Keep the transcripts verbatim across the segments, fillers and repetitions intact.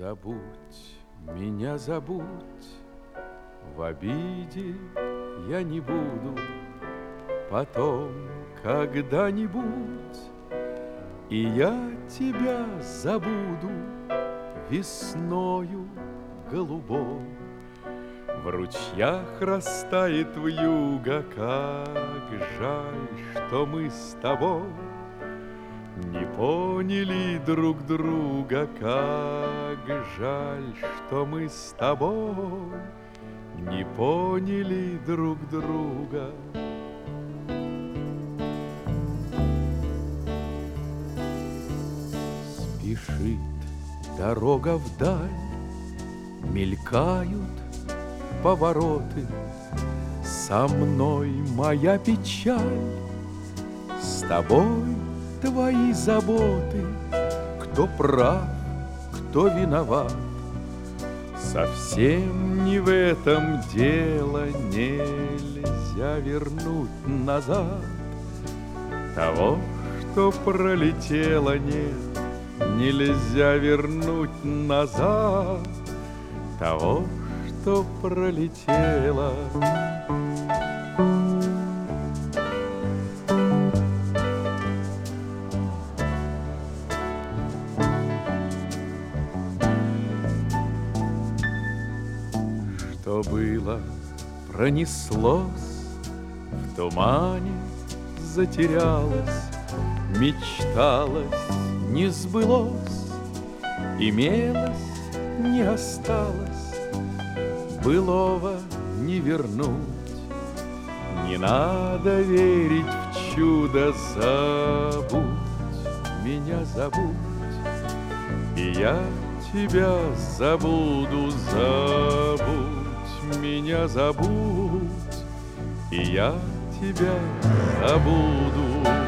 Забудь, меня забудь, в обиде я не буду. Потом когда-нибудь и я тебя забуду весною голубой. В ручьях растает вьюга, как жаль, что мы с тобой не поняли друг друга, как жаль, что мы с тобой не поняли друг друга. Спешит дорога вдаль, мелькают повороты. Со мной моя печаль, с тобой твои заботы. Кто прав, кто виноват, совсем не в этом дело. Нельзя вернуть назад того, что пролетело. Нет, нельзя вернуть назад того, что пролетело. Что было, пронеслось, в тумане затерялось, мечталось, не сбылось, имелось, не осталось, былого не вернуть. Не надо верить в чудо, забудь, меня забудь, и я тебя забуду. Забудь, меня забудь, и я тебя забуду.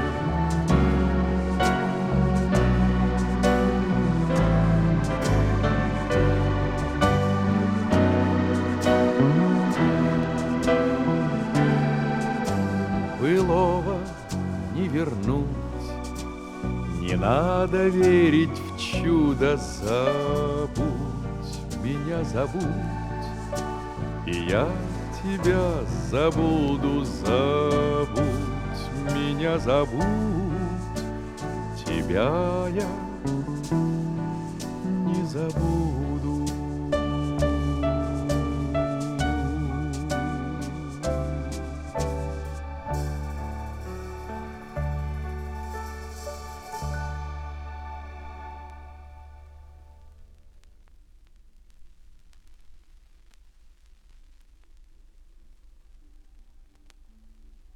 Былого не вернуть, не надо верить в чудо. Забудь, меня забудь, и я тебя забуду. Забудь, меня забудь, тебя я не забуду.